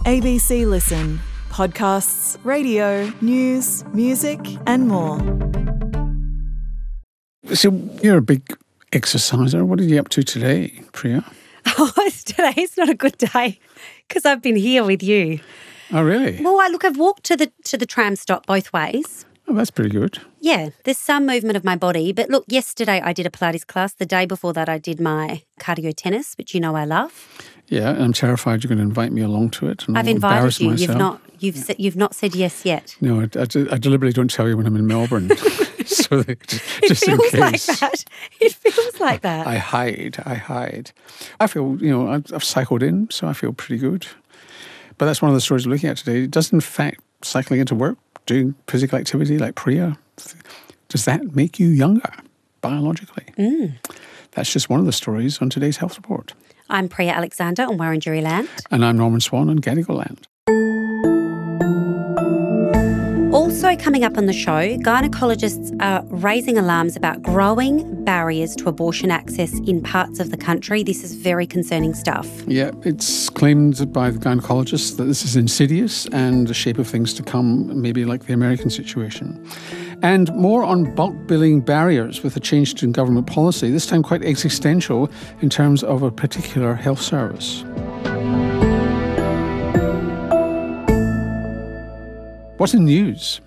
ABC Listen. Podcasts, radio, news, music and more. So you're a big exerciser. What are you up to today, Priya? Today's not a good day because I've been here with you. Oh, really? Well, I've walked to the tram stop both ways. Oh, that's pretty good. Yeah, there's some movement of my body. But look, yesterday I did a Pilates class. The day before that I did my cardio tennis, which you know I love. Yeah, I'm terrified you're going to invite me along to it. And I've I'll invited you. myself. You've not said yes yet. No, I deliberately don't tell you when I'm in Melbourne. So just in case. Like that. It feels like that. I hide. I feel, I've cycled in, so I feel pretty good. But that's one of the stories we're looking at today. Does, in fact, cycling into work, doing physical activity like Priya, does that make you younger biologically? That's just one of the stories on today's Health Report. I'm Priya Alexander on Wurundjeri Land. And I'm Norman Swan on Gadigal Land. Also coming up on the show, gynecologists are raising alarms about growing barriers to abortion access in parts of the country. This is very concerning stuff. Yeah, it's claimed by the gynecologists that this is insidious and the shape of things to come, maybe like the American situation. And more on bulk billing barriers with a change in government policy, this time quite existential in terms of a particular health service. What's in the news?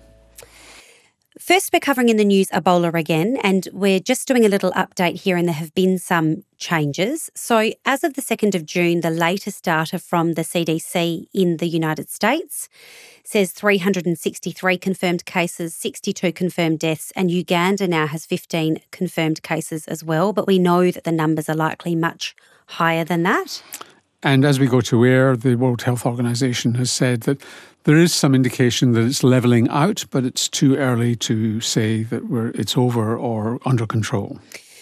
First, we're covering in the news Ebola again, and we're just doing a little update here, and there have been some changes. So as of the 2nd of June, the latest data from the CDC in the United States says 363 confirmed cases, 62 confirmed deaths, and Uganda now has 15 confirmed cases as well. But we know that the numbers are likely much higher than that. And as we go to air, the World Health Organization has said that there is some indication that it's levelling out, but it's too early to say that it's over or under control.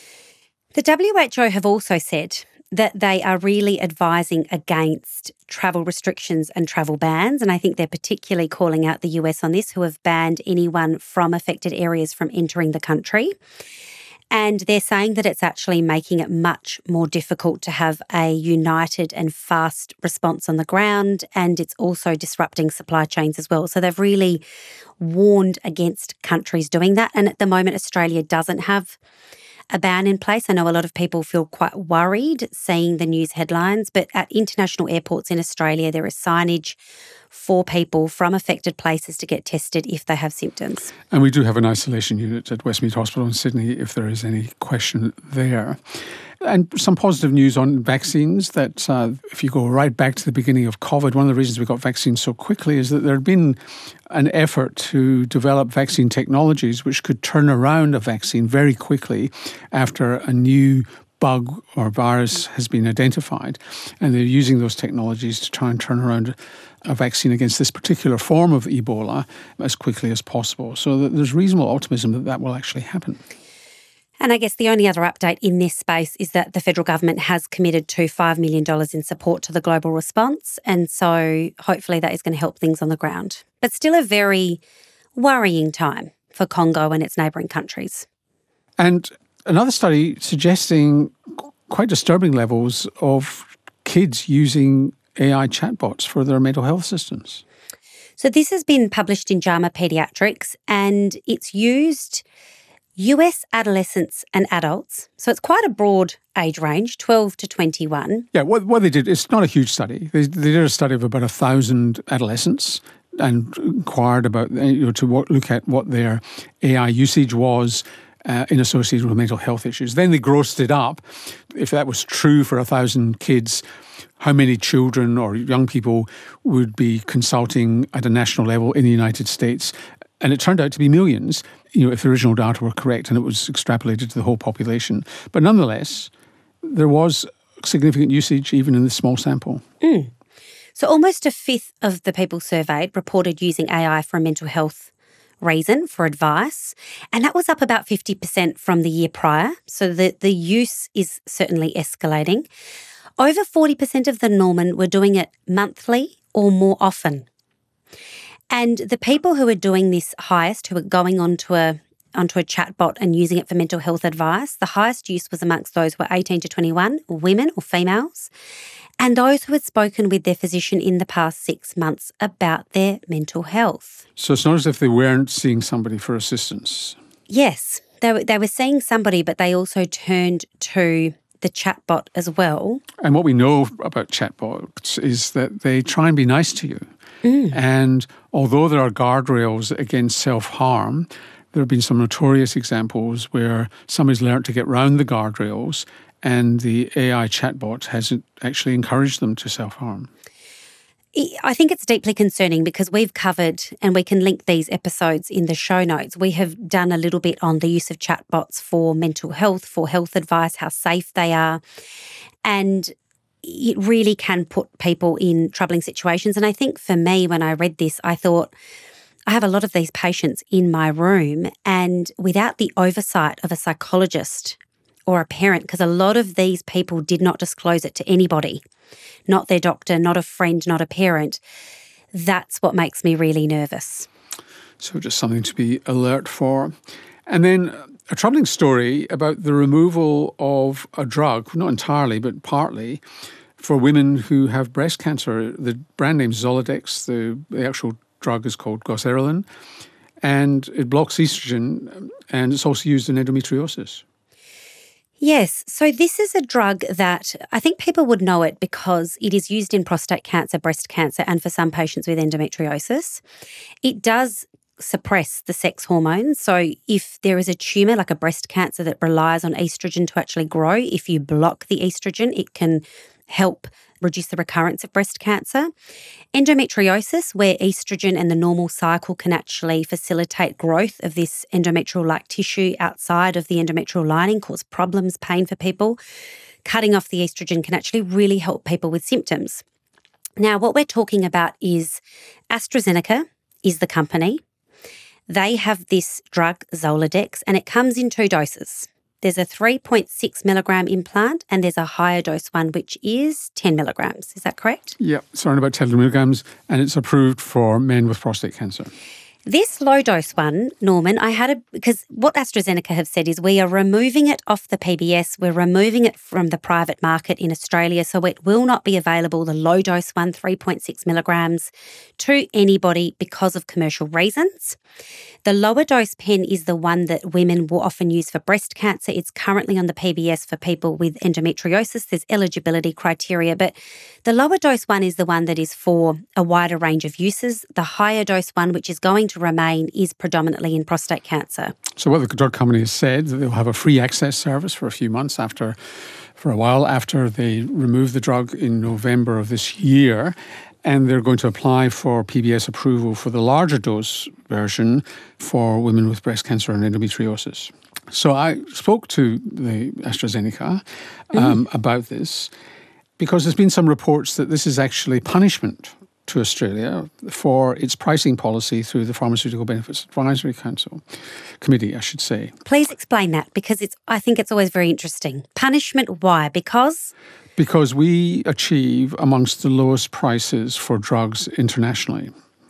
The WHO have also said that they are really advising against travel restrictions and travel bans, and I think they're particularly calling out the US on this, who have banned anyone from affected areas from entering the country. And they're saying that it's actually making it much more difficult to have a united and fast response on the ground, and it's also disrupting supply chains as well. So they've really warned against countries doing that. And at the moment, Australia doesn't have a ban in place. I know a lot of people feel quite worried seeing the news headlines, but at international airports in Australia, there is signage for people from affected places to get tested if they have symptoms. And we do have an isolation unit at Westmead Hospital in Sydney if there is any question there. And some positive news on vaccines, that if you go right back to the beginning of COVID, one of the reasons we got vaccines so quickly is that there had been an effort to develop vaccine technologies which could turn around a vaccine very quickly after a new bug or virus has been identified. And they're using those technologies to try and turn around a vaccine against this particular form of Ebola as quickly as possible. So there's reasonable optimism that that will actually happen. And I guess the only other update in this space is that the federal government has committed to $5 million in support to the global response. And so hopefully that is going to help things on the ground. But still a very worrying time for Congo and its neighbouring countries. And another study suggesting quite disturbing levels of kids using AI chatbots for their mental health assistance. So this has been published in JAMA Pediatrics, and it's used US adolescents and adults. So it's quite a broad age range, 12 to 21. Yeah, what they did, it's not a huge study. They did a study of about 1,000 adolescents and inquired about, to look at what their AI usage was in association with mental health issues. Then they grossed it up. If that was true for 1,000 kids, how many children or young people would be consulting at a national level in the United States? And it turned out to be millions, if the original data were correct and it was extrapolated to the whole population. But nonetheless, there was significant usage even in this small sample. So almost a fifth of the people surveyed reported using AI for a mental health reason, for advice, and that was up about 50% from the year prior. So the use is certainly escalating. Over 40% of the Norman were doing it monthly or more often. And the people who are doing this highest, who are going onto a chatbot and using it for mental health advice, the highest use was amongst those who were 18 to 21, women or females. and those who had spoken with their physician in the past 6 months about their mental health. So it's not as if they weren't seeing somebody for assistance. Yes, they were seeing somebody, but they also turned to the chatbot as well. And what we know about chatbots is that they try and be nice to you. And although there are guardrails against self-harm, there have been some notorious examples where somebody's learnt to get round the guardrails and the AI chatbot hasn't actually encouraged them to self-harm. I think it's deeply concerning because we've covered, and we can link these episodes in the show notes, we have done a little bit on the use of chatbots for mental health, for health advice, how safe they are. And it really can put people in troubling situations. And I think for me, when I read this, I thought, I have a lot of these patients in my room, and without the oversight of a psychologist or a parent, because a lot of these people did not disclose it to anybody, not their doctor, not a friend, not a parent, that's what makes me really nervous. So just something to be alert for. And then a troubling story about the removal of a drug, not entirely, but partly, for women who have breast cancer. The brand name is Zoladex. The actual drug is called Goserelin, and it blocks estrogen, and it's also used in endometriosis. Yes, so this is a drug that I think people would know it because it is used in prostate cancer, breast cancer, and for some patients with endometriosis. It does suppress the sex hormones. So if there is a tumour like a breast cancer that relies on estrogen to actually grow, if you block the estrogen, it can help reduce the recurrence of breast cancer. Endometriosis, where estrogen and the normal cycle can actually facilitate growth of this endometrial-like tissue outside of the endometrial lining, cause problems, pain for people. Cutting off the estrogen can actually really help people with symptoms. Now, what we're talking about is AstraZeneca is the company. They have this drug, Zoladex, and it comes in 2 doses. There's a 3.6 milligram implant and there's a higher dose one, which is 10 milligrams. Is that correct? Yeah, it's around about 10 milligrams, and it's approved for men with prostate cancer. This low dose one, Norman, because what AstraZeneca have said is we are removing it off the PBS, we're removing it from the private market in Australia, so it will not be available, the low dose one, 3.6 milligrams, to anybody because of commercial reasons. The lower dose pen is the one that women will often use for breast cancer. It's currently on the PBS for people with endometriosis. There's eligibility criteria, but the lower dose one is the one that is for a wider range of uses. The higher dose one, which is going to remain, is predominantly in prostate cancer. So what the drug company has said, that they'll have a free access service for a few months for a while after they remove the drug in November of this year. And they're going to apply for PBS approval for the larger dose version for women with breast cancer and endometriosis. So I spoke to the AstraZeneca about this because there's been some reports that this is actually punishment to Australia for its pricing policy through the Pharmaceutical Benefits Advisory Committee, I should say. Please explain that, because I think it's always very interesting. Punishment, why? Because we achieve amongst the lowest prices for drugs internationally.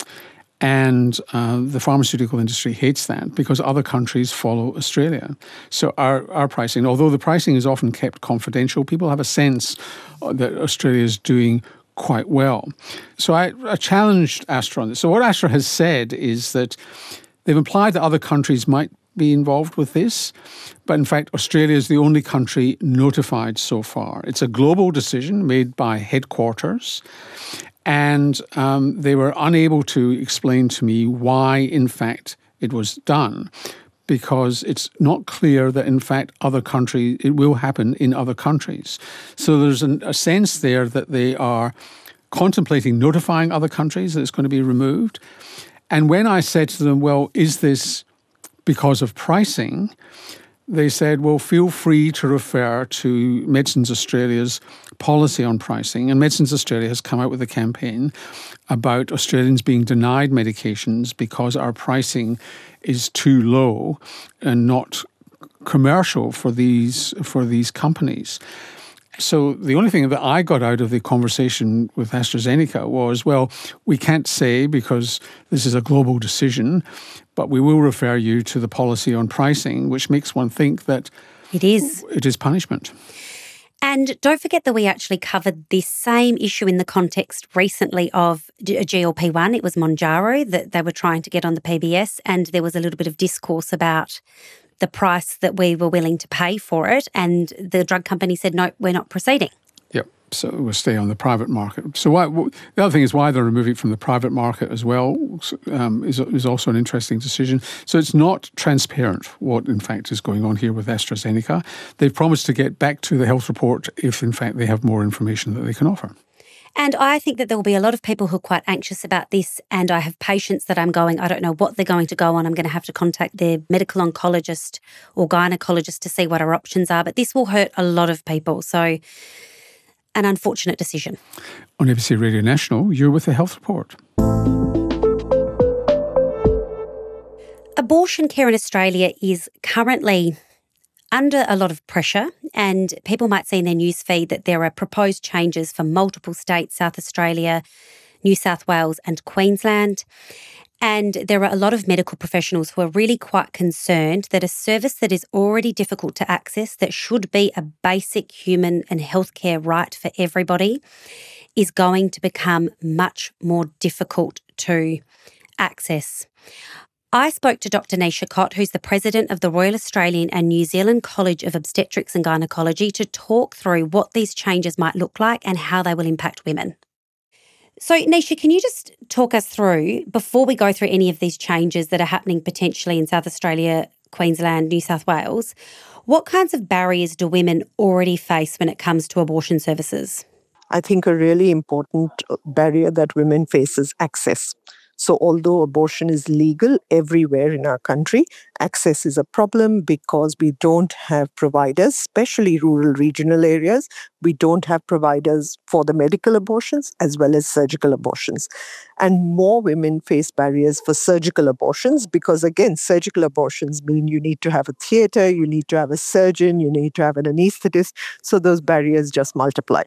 And the pharmaceutical industry hates that because other countries follow Australia. So our pricing, although the pricing is often kept confidential, people have a sense that Australia is doing quite well. So I challenged Astra on this. So what Astra has said is that they've implied that other countries might be involved with this, but in fact Australia is the only country notified so far. It's a global decision made by headquarters, and they were unable to explain to me why in fact it was done, because it's not clear that in fact it will happen in other countries. So there's a sense there that they are contemplating notifying other countries that it's going to be removed. And when I said to them, well, is this because of pricing, they said, well, feel free to refer to Medicines Australia's policy on pricing. And Medicines Australia has come out with a campaign about Australians being denied medications because our pricing is too low and not commercial for these companies. So the only thing that I got out of the conversation with AstraZeneca was, well, we can't say because this is a global decision, but we will refer you to the policy on pricing, which makes one think that it is punishment. And don't forget that we actually covered this same issue in the context recently of a GLP-1. It was Mounjaro that they were trying to get on the PBS, and there was a little bit of discourse about the price that we were willing to pay for it, and the drug company said, no, we're not proceeding. Yep. So we'll stay on the private market. So the other thing is why they're removing it from the private market as well is also an interesting decision. So it's not transparent what, in fact, is going on here with AstraZeneca. They've promised to get back to the health report if, in fact, they have more information that they can offer. And I think that there will be a lot of people who are quite anxious about this, and I have patients that I'm going, I don't know what they're going to go on. I'm going to have to contact their medical oncologist or gynecologist to see what our options are. But this will hurt a lot of people. So an unfortunate decision. On ABC Radio National, you're with the Health Report. Abortion care in Australia is currently under a lot of pressure, and people might see in their newsfeed that there are proposed changes for multiple states, South Australia, New South Wales and Queensland. And there are a lot of medical professionals who are really quite concerned that a service that is already difficult to access, that should be a basic human and healthcare right for everybody, is going to become much more difficult to access. I spoke to Dr. Neisha Cott, who's the president of the Royal Australian and New Zealand College of Obstetrics and Gynaecology, to talk through what these changes might look like and how they will impact women. So, Neisha, can you just talk us through, before we go through any of these changes that are happening potentially in South Australia, Queensland, New South Wales, what kinds of barriers do women already face when it comes to abortion services? I think a really important barrier that women face is access. So although abortion is legal everywhere in our country, access is a problem because we don't have providers, especially rural regional areas. We don't have providers for the medical abortions as well as surgical abortions. And more women face barriers for surgical abortions because, again, surgical abortions mean you need to have a theatre, you need to have a surgeon, you need to have an anaesthetist. So those barriers just multiply.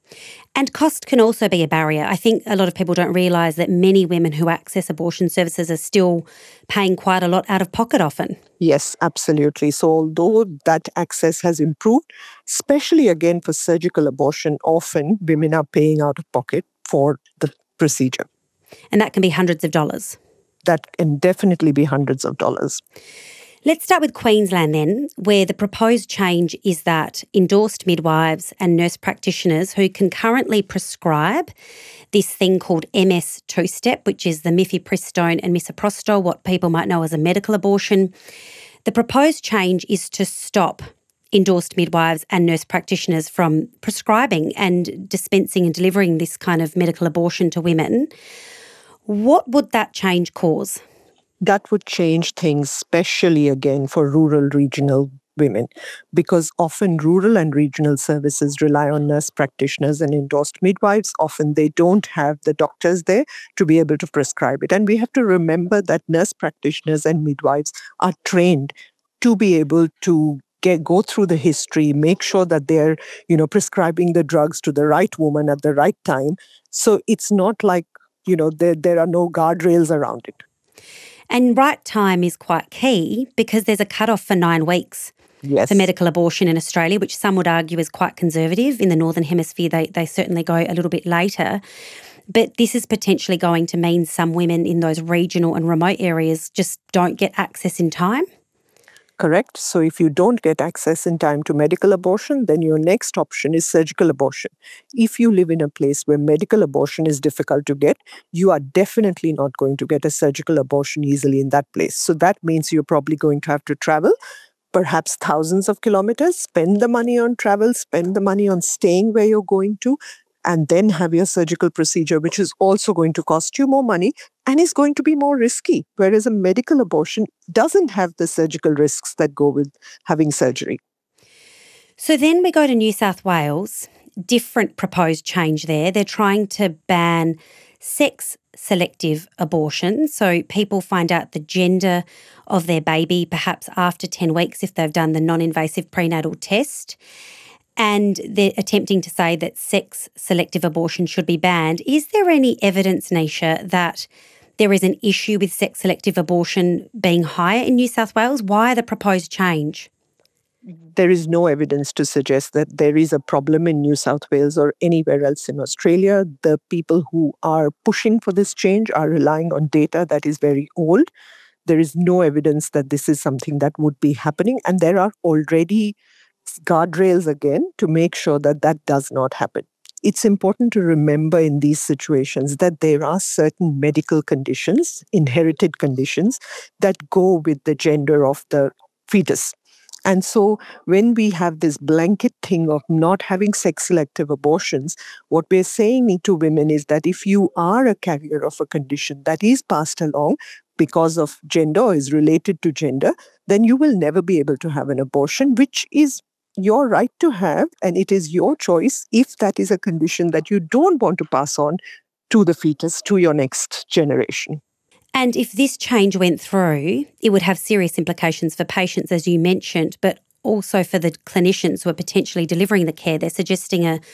And cost can also be a barrier. I think a lot of people don't realise that many women who access abortion services are still paying quite a lot out of pocket often. Yes, absolutely. So although that access has improved, especially again for surgical abortion, often women are paying out of pocket for the procedure. And that can be hundreds of dollars. That can definitely be hundreds of dollars. Let's start with Queensland then, where the proposed change is that endorsed midwives and nurse practitioners who can currently prescribe this thing called MS two-step, which is the mifepristone and misoprostol, what people might know as a medical abortion. The proposed change is to stop endorsed midwives and nurse practitioners from prescribing and dispensing and delivering this kind of medical abortion to women. What would that change cause? That would change things, especially again for rural regional women, because often rural and regional services rely on nurse practitioners and endorsed midwives. Often they don't have the doctors there to be able to prescribe it. And we have to remember that nurse practitioners and midwives are trained to be able to go through the history, make sure that they're, prescribing the drugs to the right woman at the right time. So it's not like, there are no guardrails around it. And right time is quite key because there's a cutoff for 9 weeks for medical abortion in Australia, which some would argue is quite conservative. In the Northern Hemisphere, they certainly go a little bit later. But this is potentially going to mean some women in those regional and remote areas just don't get access in time. Correct. So if you don't get access in time to medical abortion, then your next option is surgical abortion. If you live in a place where medical abortion is difficult to get, you are definitely not going to get a surgical abortion easily in that place. So that means you're probably going to have to travel, perhaps thousands of kilometers, spend the money on travel, spend the money on staying where you're going to, and then have your surgical procedure, which is also going to cost you more money and is going to be more risky, whereas a medical abortion doesn't have the surgical risks that go with having surgery. So then we go to New South Wales, different proposed change there. They're trying to ban sex-selective abortion, so people find out the gender of their baby perhaps after 10 weeks if they've done the non-invasive prenatal test. And they're attempting to say that sex-selective abortion should be banned. Is there any evidence, Neisha, that there is an issue with sex-selective abortion being higher in New South Wales? Why the proposed change? There is no evidence to suggest that there is a problem in New South Wales or anywhere else in Australia. The people who are pushing for this change are relying on data that is very old. There is no evidence that this is something that would be happening. And there are already guardrails again to make sure that that does not happen. It's important to remember in these situations that there are certain medical conditions, inherited conditions, that go with the gender of the fetus. And so when we have this blanket thing of not having sex-selective abortions, what we're saying to women is that if you are a carrier of a condition that is passed along because of gender or is related to gender, then you will never be able to have an abortion, which is your right to have, and it is your choice if that is a condition that you don't want to pass on to the fetus, to your next generation. And if this change went through, it would have serious implications for patients, as you mentioned, but also for the clinicians who are potentially delivering the care. They're suggesting a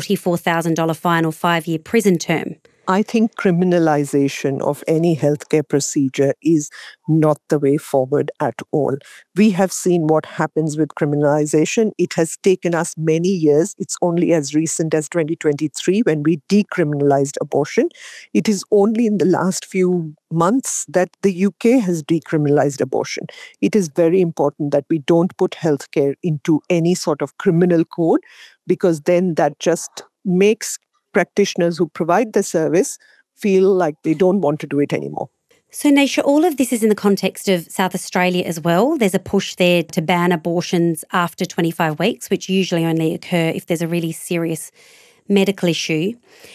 $44,000 fine or 5-year prison term. I think criminalization of any healthcare procedure is not the way forward at all. We have seen what happens with criminalization. It has taken us many years. It's only as recent as 2023 when we decriminalized abortion. It is only in the last few months that the UK has decriminalized abortion. It is very important that we don't put healthcare into any sort of criminal code, because then that just makes practitioners who provide the service feel like they don't want to do it anymore. So, Naysha, all of this is in the context of South Australia as well. There's a push there to ban abortions after 25 weeks, which usually only occur if there's a really serious medical issue.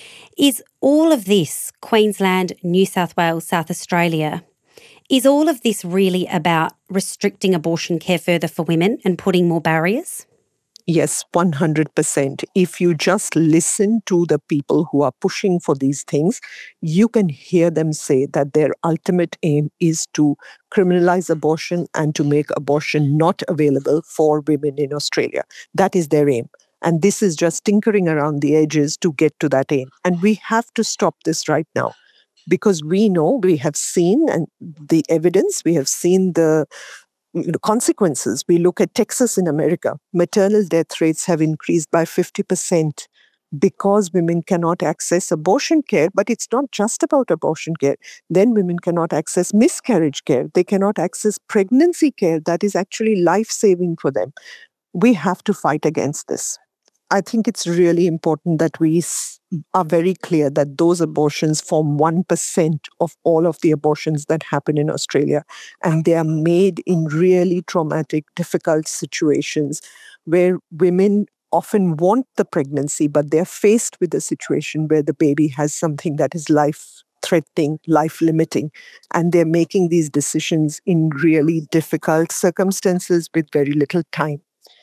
Is all of this, Queensland, New South Wales, South Australia, is all of this really about restricting abortion care further for women and putting more barriers? Yes, 100%. If you just listen to the people who are pushing for these things, you can hear them say that their ultimate aim is to criminalize abortion and to make abortion not available for women in Australia. That is their aim. And this is just tinkering around the edges to get to that aim. And we have to stop this right now, because we know, we have seen and the evidence, we have seen the consequences. We look at Texas in America. Maternal death rates have increased by 50% because women cannot access abortion care. But it's not just about abortion care. Then women cannot access miscarriage care. They cannot access pregnancy care that is actually life-saving for them. We have to fight against this. I think it's really important that we are very clear that those abortions form 1% of all of the abortions that happen in Australia. And they are made in really traumatic, difficult situations where women often want the pregnancy, but they're faced with a situation where the baby has something that is life-threatening, life-limiting. And they're making these decisions in really difficult circumstances with very little time.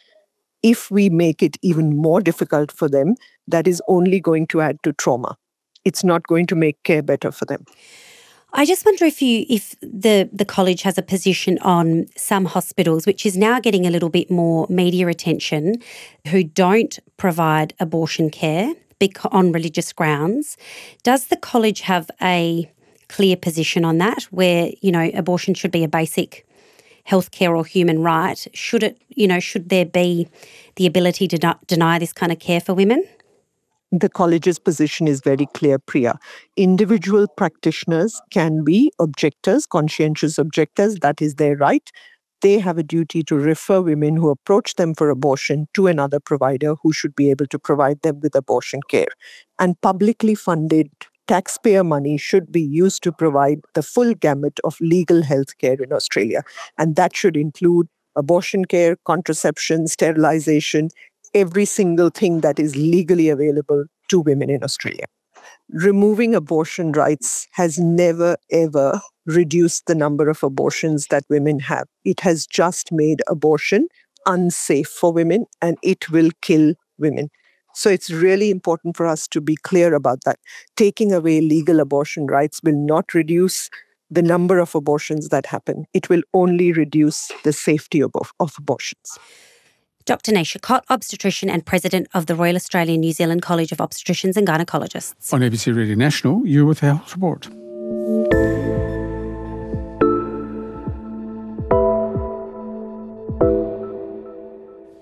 If we make it even more difficult for them, that is only going to add to trauma. It's not going to make care better for them. I just wonder if the college has a position on some hospitals, which is now getting a little bit more media attention, who don't provide abortion care on religious grounds. Does the college have a clear position on that, where, abortion should be a basic healthcare or human right? Should there be the ability to deny this kind of care for women? The college's position is very clear, Priya. Individual practitioners can be objectors, conscientious objectors. That is their right. They have a duty to refer women who approach them for abortion to another provider who should be able to provide them with abortion care. And publicly funded taxpayer money should be used to provide the full gamut of legal health care in Australia. And that should include abortion care, contraception, sterilization, every single thing that is legally available to women in Australia. Removing abortion rights has never, ever reduced the number of abortions that women have. It has just made abortion unsafe for women, and it will kill women. So it's really important for us to be clear about that. Taking away legal abortion rights will not reduce the number of abortions that happen. It will only reduce the safety of abortions. Dr. Naysha Cott, obstetrician and president of the Royal Australian New Zealand College of Obstetricians and Gynecologists. On ABC Radio National, you're with the Health Report.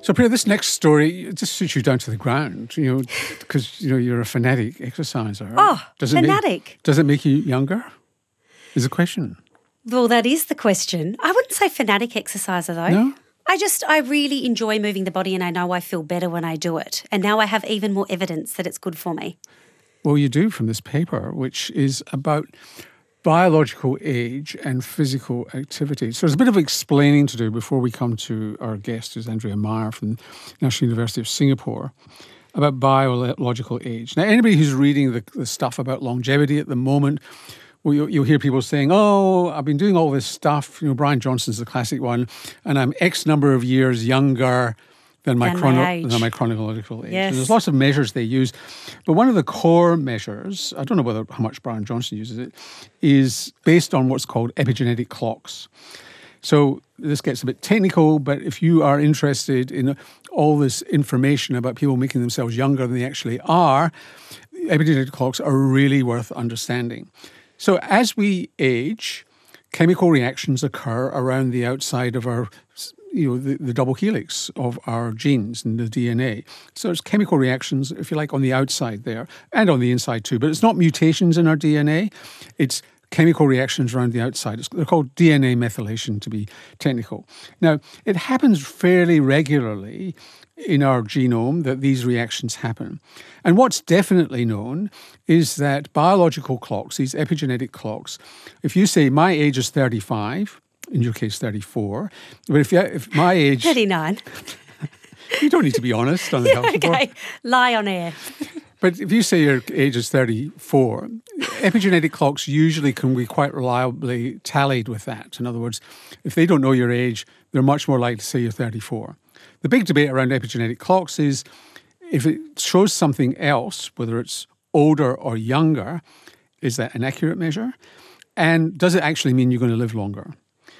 So, Priya, this next story it just suits you down to the ground, because you're a fanatic exerciser. Oh, fanatic. Does it make you younger? Is the question. Well, that is the question. I wouldn't say fanatic exerciser though. No? I really enjoy moving the body and I know I feel better when I do it. And now I have even more evidence that it's good for me. Well, you do from this paper, which is about biological age and physical activity. So there's a bit of explaining to do before we come to our guest, who's Andrea Meyer from National University of Singapore, about biological age. Now, anybody who's reading the stuff about longevity at the moment, well, you'll hear people saying, oh, I've been doing all this stuff. Brian Johnson's the classic one, and I'm X number of years younger than my chronological age. Yes. And there's lots of measures they use. But one of the core measures, I don't know how much Brian Johnson uses it, is based on what's called epigenetic clocks. So this gets a bit technical, but if you are interested in all this information about people making themselves younger than they actually are, epigenetic clocks are really worth understanding. So as we age, chemical reactions occur around the outside of our, the double helix of our genes and the DNA. So it's chemical reactions, if you like, on the outside there and on the inside too. But it's not mutations in our DNA. It's chemical reactions around the outside. They're called DNA methylation, to be technical. Now, it happens fairly regularly in our genome that these reactions happen. And what's definitely known is that biological clocks, these epigenetic clocks, if you say my age is 35, in your case 34, but if my age... 39. You don't need to be honest on the health report. Okay, lie on air. But if you say your age is 34, epigenetic clocks usually can be quite reliably tallied with that. In other words, if they don't know your age, they're much more likely to say you're 34. The big debate around epigenetic clocks is if it shows something else, whether it's older or younger, is that an accurate measure? And does it actually mean you're going to live longer?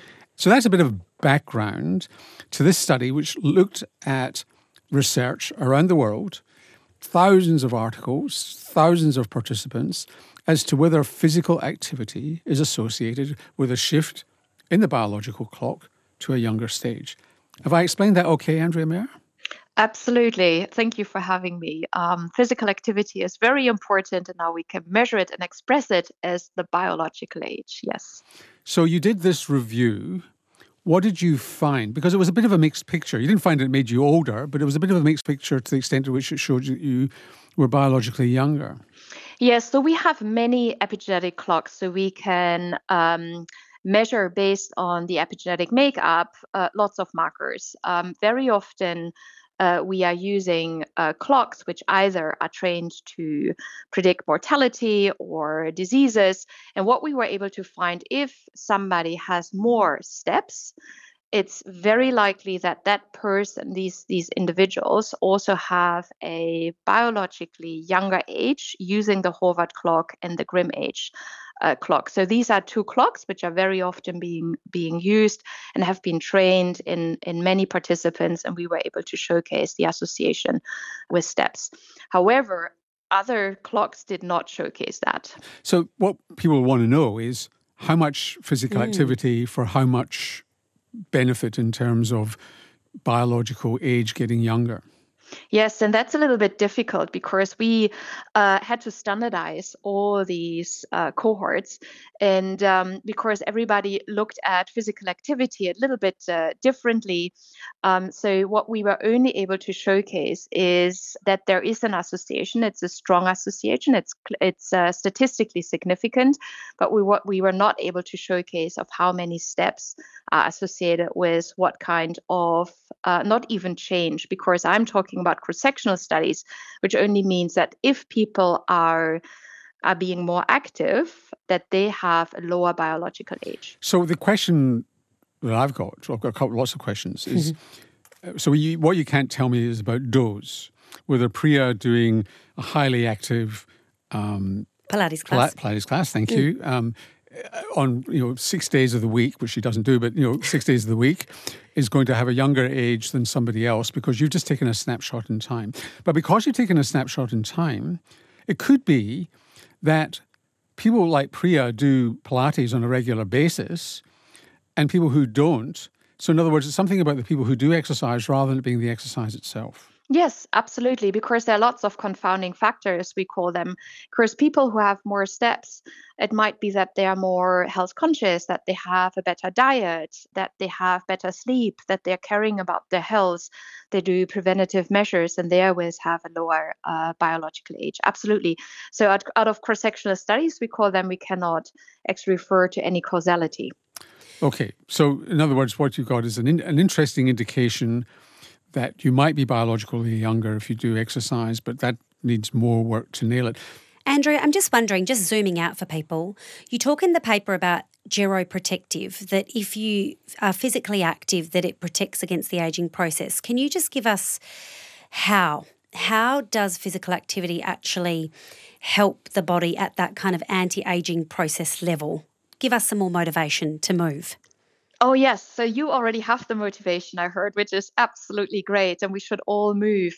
So that's a bit of background to this study, which looked at research around the world, thousands of articles, thousands of participants, as to whether physical activity is associated with a shift in the biological clock to a younger stage. Have I explained that okay, Andrea Meyer? Absolutely. Thank you for having me. Physical activity is very important, and now we can measure it and express it as the biological age. Yes. So you did this review. What did you find? Because it was a bit of a mixed picture. You didn't find it made you older, but it was a bit of a mixed picture to the extent to which it showed you were biologically younger. Yes. So we have many epigenetic clocks, so we can measure based on the epigenetic makeup lots of markers. Very often we are using clocks which either are trained to predict mortality or diseases. And what we were able to find, if somebody has more steps, it's very likely that that person, these individuals, also have a biologically younger age using the Horvath clock and the Grimm age clock. So these are two clocks which are very often being used and have been trained in many participants, and we were able to showcase the association with steps. However, other clocks did not showcase that. So what people want to know is how much physical activity for how much benefit in terms of biological age getting younger. Yes, and that's a little bit difficult because we had to standardize all these cohorts, and because everybody looked at physical activity a little bit differently. So what we were only able to showcase is that there is an association. It's a strong association. It's statistically significant, but what we were not able to showcase of how many steps are associated with what kind of not even change, because I'm talking about cross-sectional studies, which only means that if people are being more active, that they have a lower biological age. So the question that I've got lots of questions, is so what you can't tell me is about dose. Whether Priya doing a highly active Pilates class. Pilates class, thank you. On 6 days of the week, which she doesn't do, but 6 days of the week, is going to have a younger age than somebody else because you've just taken a snapshot in time. But because you've taken a snapshot in time, it could be that people like Priya do Pilates on a regular basis, and people who don't So in other words, it's something about the people who do exercise rather than it being the exercise itself. Yes, absolutely, because there are lots of confounding factors, we call them. Because people who have more steps, it might be that they are more health conscious, that they have a better diet, that they have better sleep, that they're caring about their health, they do preventative measures, and they always have a lower biological age. Absolutely. So out of cross-sectional studies, we cannot actually refer to any causality. Okay, so in other words, what you've got is an interesting indication that you might be biologically younger if you do exercise, but that needs more work to nail it. Andrew, I'm just wondering, just zooming out for people, you talk in the paper about geroprotective, that if you are physically active, that it protects against the ageing process. Can you just give us how? How does physical activity actually help the body at that kind of anti-ageing process level? Give us some more motivation to move. Oh, yes. So you already have the motivation, I heard, which is absolutely great. And we should all move.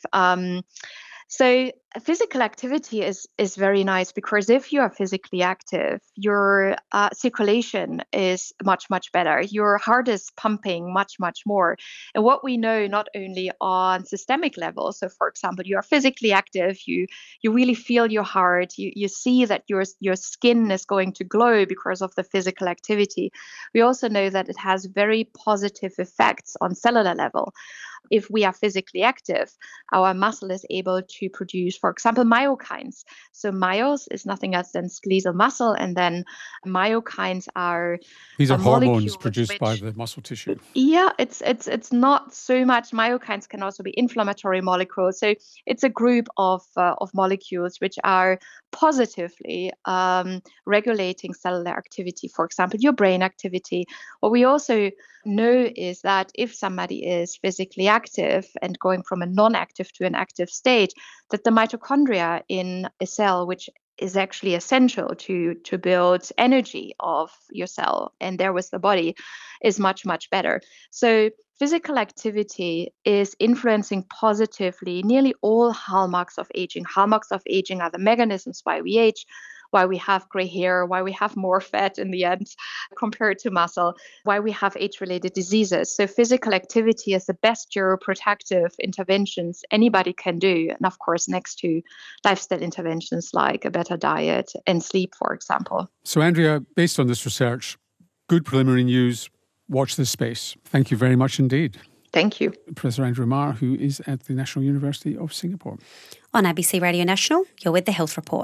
So physical activity is very nice, because if you are physically active, your circulation is much, much better. Your heart is pumping much, much more. And what we know, not only on systemic level, so for example, you are physically active, you really feel your heart, you see that your skin is going to glow because of the physical activity. We also know that it has very positive effects on cellular level. If we are physically active, our muscle is able to produce, for example, myokines. So myos is nothing else than skeletal muscle, and then myokines are these are hormones molecules produced by the muscle tissue. Yeah, it's not so much. Myokines can also be inflammatory molecules. So it's a group of molecules which are positively regulating cellular activity. For example, your brain activity. What we also know is that if somebody is physically active and going from a non-active to an active state, that the mitochondria in a cell, which is actually essential to build energy of your cell and there with the body, is much, much better. So physical activity is influencing positively nearly all hallmarks of aging. Hallmarks of aging are the mechanisms why we age, why we have gray hair, why we have more fat in the end compared to muscle, why we have age-related diseases. So physical activity is the best geroprotective interventions anybody can do. And of course, next to lifestyle interventions like a better diet and sleep, for example. So Andrea, based on this research, good preliminary news, watch this space. Thank you very much indeed. Thank you. Professor Andrea Ma, who is at the National University of Singapore. On ABC Radio National, you're with The Health Report.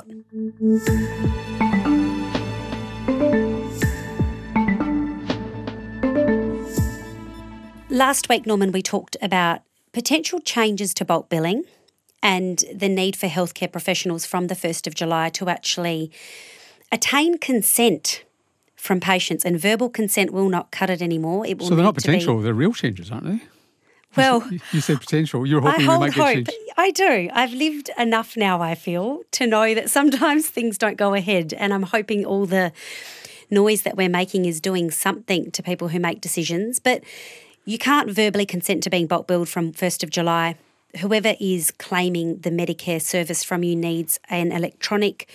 Last week, Norman, we talked about potential changes to bulk billing and the need for healthcare professionals from the 1st of July to actually attain consent from patients, and verbal consent will not cut it anymore. It will. So they're not potential, they're real changes, aren't they? Well, you said potential. You're hoping they might get changed. I do. I've lived enough now, I feel, to know that sometimes things don't go ahead, and I'm hoping all the noise that we're making is doing something to people who make decisions. But you can't verbally consent to being bulk billed from 1st of July. Whoever is claiming the Medicare service from you needs an electronic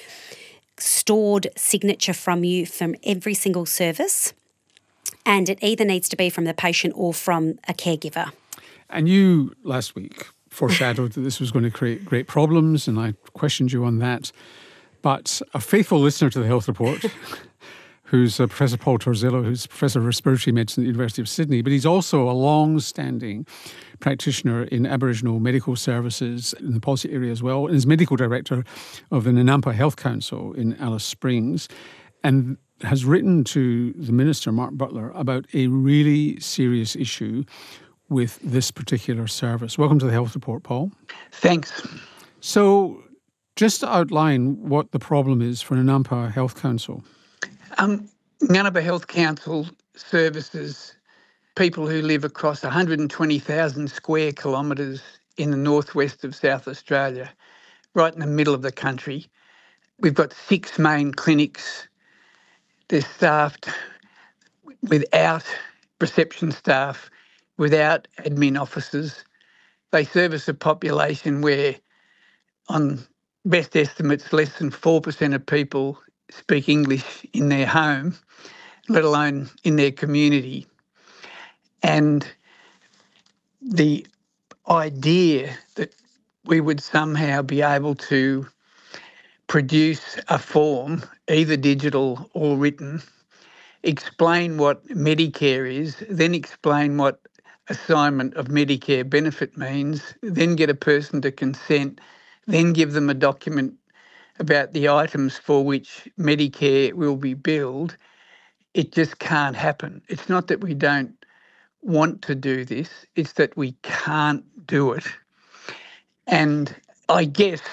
stored signature from you from every single service, and it either needs to be from the patient or from a caregiver. And you, last week, foreshadowed that this was going to create great problems, and I questioned you on that. But a faithful listener to the Health Report, who's Professor Paul Torzillo, who's Professor of Respiratory Medicine at the University of Sydney, but he's also a long-standing practitioner in Aboriginal medical services in the policy area as well, and is medical director of the Nanampa Health Council in Alice Springs, and has written to the Minister, Mark Butler, about a really serious issue with this particular service. Welcome to the Health Report, Paul. Thanks. So just to outline what the problem is for Nanampa Health Council. Nanampa Health Council services people who live across 120,000 square kilometres in the northwest of South Australia, right in the middle of the country. We've got 6 main clinics. They're staffed without reception staff, without admin officers. They service a population where, on best estimates, less than 4% of people speak English in their home, let alone in their community. And the idea that we would somehow be able to produce a form, either digital or written, explain what Medicare is, then explain what assignment of Medicare benefit means, then get a person to consent, then give them a document about the items for which Medicare will be billed, it just can't happen. It's not that we don't want to do this, it's that we can't do it. And I guess,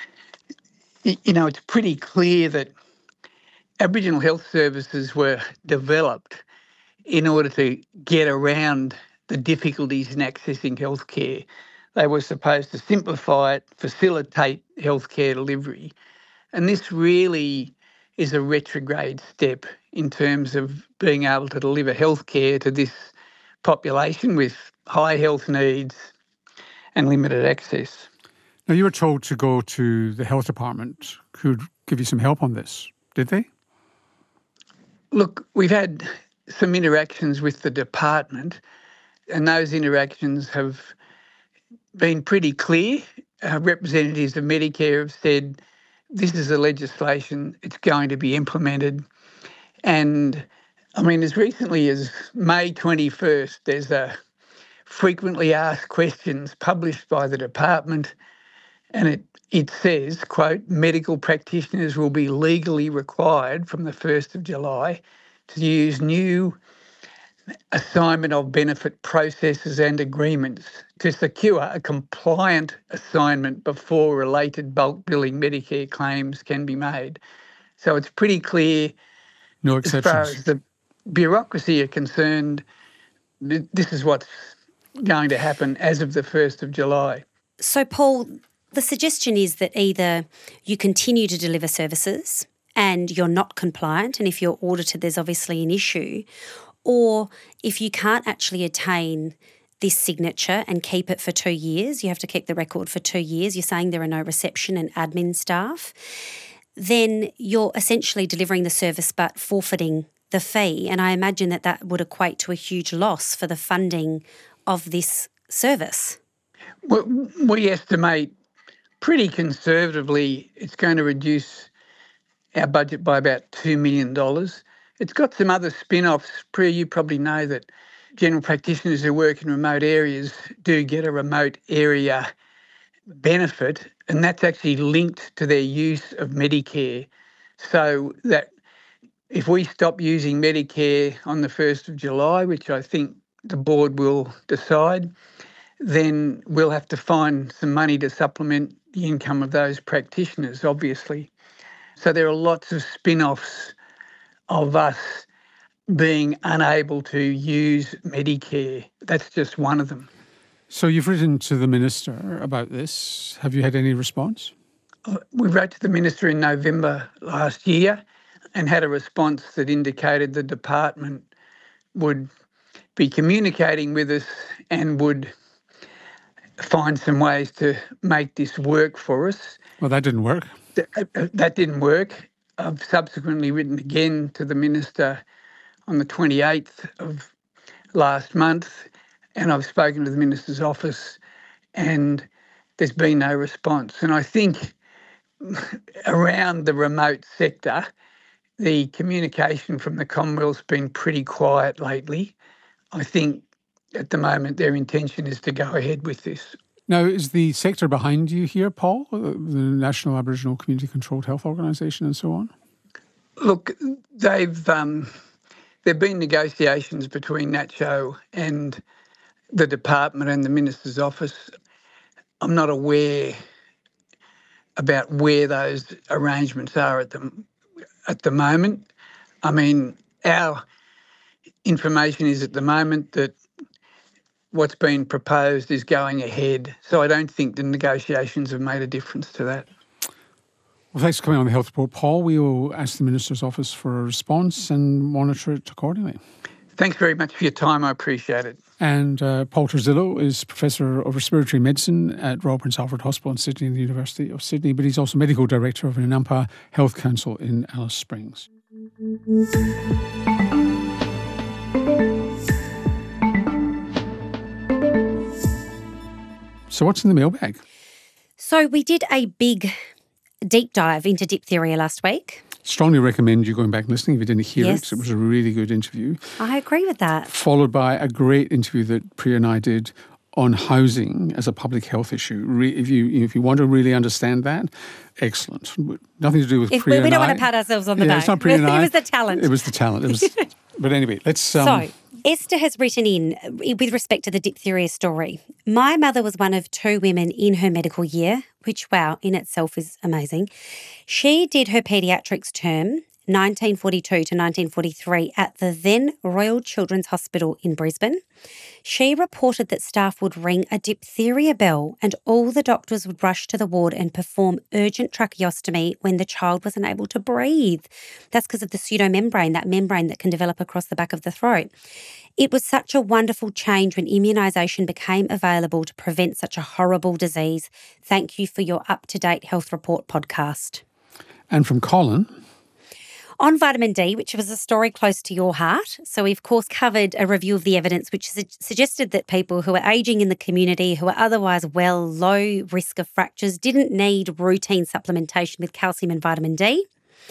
it's pretty clear that Aboriginal health services were developed in order to get around the difficulties in accessing healthcare. They were supposed to simplify it, facilitate healthcare delivery. And this really is a retrograde step in terms of being able to deliver healthcare to this population with high health needs and limited access. Now, you were told to go to the health department, who'd give you some help on this. Did they? Look, we've had some interactions with the department, and those interactions have been pretty clear. Representatives of Medicare have said, this is a legislation, it's going to be implemented. And as recently as May 21st, there's a frequently asked questions published by the department, and it says, quote, medical practitioners will be legally required from the 1st of July to use new assignment of benefit processes and agreements to secure a compliant assignment before related bulk billing Medicare claims can be made. So it's pretty clear, no exceptions. As far as the bureaucracy are concerned, this is what's going to happen as of the 1st of July. So, Paul, the suggestion is that either you continue to deliver services and you're not compliant, and if you're audited, there's obviously an issue, or if you can't actually attain this signature and keep it for 2 years, you have to keep the record for 2 years, you're saying there are no reception and admin staff, then you're essentially delivering the service but forfeiting the fee. And I imagine that would equate to a huge loss for the funding of this service. Well, we estimate pretty conservatively it's going to reduce our budget by about $2 million. It's got some other spin-offs. Priya, you probably know that general practitioners who work in remote areas do get a remote area benefit, and that's actually linked to their use of Medicare. So that if we stop using Medicare on the 1st of July, which I think the board will decide, then we'll have to find some money to supplement the income of those practitioners, obviously. So there are lots of spin-offs of us being unable to use Medicare. That's just one of them. So you've written to the Minister about this. Have you had any response? We wrote to the Minister in November last year and had a response that indicated the department would be communicating with us and would find some ways to make this work for us. Well, that didn't work. That didn't work. I've subsequently written again to the Minister on the 28th of last month, and I've spoken to the Minister's office, and there's been no response. And I think around the remote sector, the communication from the Commonwealth's been pretty quiet lately. I think at the moment their intention is to go ahead with this. Now, is the sector behind you here, Paul, the National Aboriginal Community Controlled Health Organisation and so on? Look, there've been negotiations between NACCHO and the department and the Minister's office. I'm not aware about where those arrangements are at the moment. Our information is at the moment that what's been proposed is going ahead. So I don't think the negotiations have made a difference to that. Well, thanks for coming on the Health Report, Paul. We will ask the Minister's office for a response and monitor it accordingly. Thanks very much for your time. I appreciate it. And Paul Terzillo is Professor of Respiratory Medicine at Royal Prince Alfred Hospital in Sydney and the University of Sydney, but he's also Medical Director of Inampa Health Council in Alice Springs. So what's in the mailbag? So we did a big deep dive into diphtheria last week. Strongly recommend you going back and listening if you didn't hear Yes. it. It was a really good interview. I agree with that. Followed by a great interview that Priya and I did on housing as a public health issue. If you want to really understand that, excellent. Nothing to do with Priya and I. We don't want to pat ourselves on the back. It's not Priya and I. It was the talent. It was the talent. But anyway, let's... So, Esther has written in with respect to the diphtheria story. My mother was one of 2 women in her medical year, which, wow, in itself is amazing. She did her paediatrics term, 1942 to 1943, at the then Royal Children's Hospital in Brisbane. She reported that staff would ring a diphtheria bell and all the doctors would rush to the ward and perform urgent tracheostomy when the child was unable to breathe. That's because of the pseudomembrane, that membrane that can develop across the back of the throat. It was such a wonderful change when immunisation became available to prevent such a horrible disease. Thank you for your up-to-date Health Report podcast. And from Colin... On vitamin D, which was a story close to your heart. So we, of course, covered a review of the evidence which suggested that people who are ageing in the community, who are otherwise low risk of fractures, didn't need routine supplementation with calcium and vitamin D.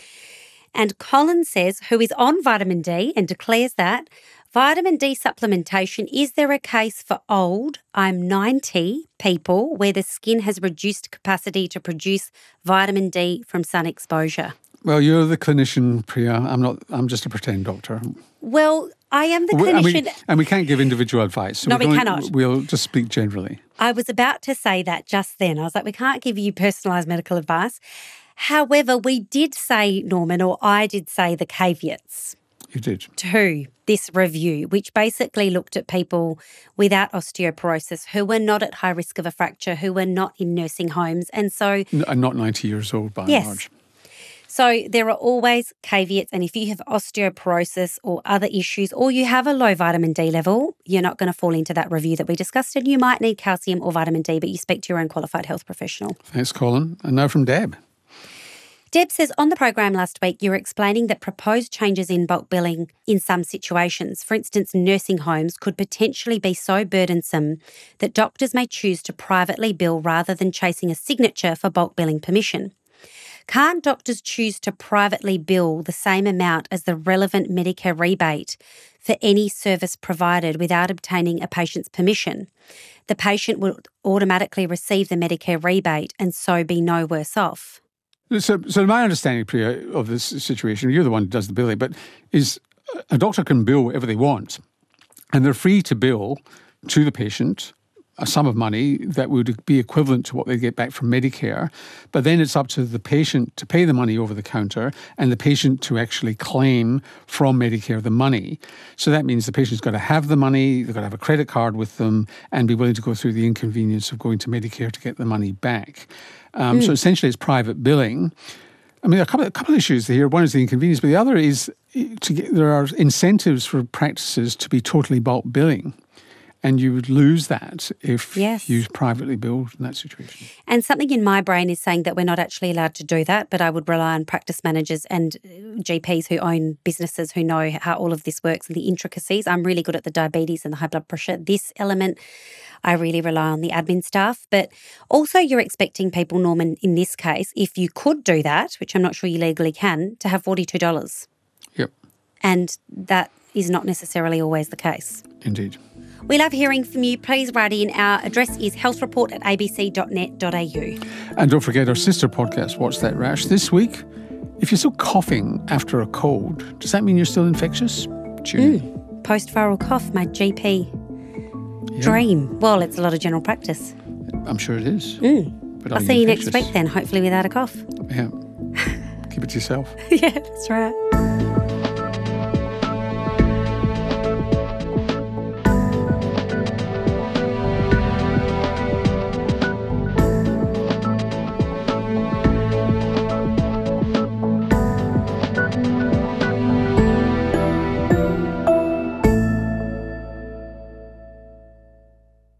And Colin says, who is on vitamin D and declares that vitamin D supplementation, is there a case for old, I'm 90 people where the skin has reduced capacity to produce vitamin D from sun exposure? Well, you're the clinician, Priya. I'm just a pretend doctor. Well, I am the clinician. And we can't give individual advice. So No, we cannot. We'll just speak generally. I was about to say that just then. I was like, we can't give you personalised medical advice. However, we did say, Norman, or I did say the caveats. You did. To this review, which basically looked at people without osteoporosis who were not at high risk of a fracture, who were not in nursing homes. And so... And not 90 years old by and large. So there are always caveats, and if you have osteoporosis or other issues, or you have a low vitamin D level, you're not going to fall into that review that we discussed, and you might need calcium or vitamin D, but you speak to your own qualified health professional. Thanks, Colin. And now from Deb. Deb says, on the program last week, you were explaining that proposed changes in bulk billing in some situations, for instance, nursing homes, could potentially be so burdensome that doctors may choose to privately bill rather than chasing a signature for bulk billing permission. Can't doctors choose to privately bill the same amount as the relevant Medicare rebate for any service provided without obtaining a patient's permission? The patient will automatically receive the Medicare rebate and so be no worse off. So my understanding, Priya, of this situation, you're the one who does the billing, but is a doctor can bill whatever they want, and they're free to bill to the patient a sum of money that would be equivalent to what they get back from Medicare, but then it's up to the patient to pay the money over the counter and the patient to actually claim from Medicare the money. So that means the patient's got to have the money, they've got to have a credit card with them and be willing to go through the inconvenience of going to Medicare to get the money back. So essentially it's private billing. I mean, a couple of issues here. One is the inconvenience, but the other is there are incentives for practices to be totally bulk billing. And you would lose that if you privately billed in that situation. And something in my brain is saying that we're not actually allowed to do that, but I would rely on practice managers and GPs who own businesses who know how all of this works and the intricacies. I'm really good at the diabetes and the high blood pressure. This element, I really rely on the admin staff. But also you're expecting people, Norman, in this case, if you could do that, which I'm not sure you legally can, to have $42. Yep. And that is not necessarily always the case. Indeed. We love hearing from you. Please write in. Our address is healthreport@abc.net.au. And don't forget our sister podcast, What's That Rash? This week, if you're still coughing after a cold, does that mean you're still infectious? Tune in. Post-viral cough, my GP dream. Well, it's a lot of general practice. I'm sure it is. But I'll see you next week then, hopefully without a cough. Yeah. Keep it to yourself. Yeah, that's right.